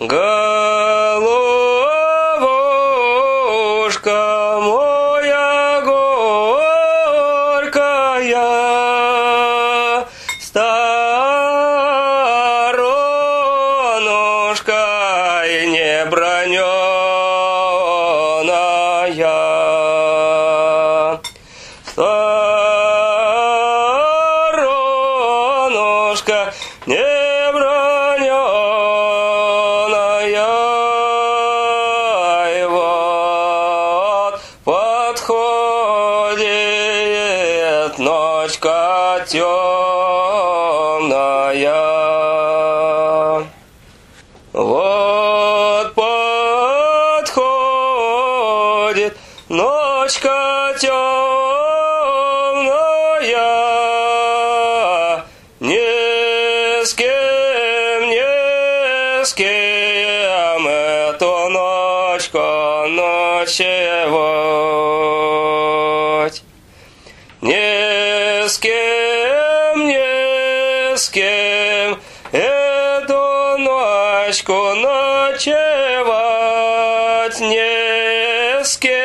Головушка моя горькая, сторонушка и небраненая. Сторонушка небраненая, и вот подходит ночка темная. Вот подходит ночка темная, ни с кем эту ночку ночевать. Ни с кем эту ночку ночевать, ни с кем, разговаривать.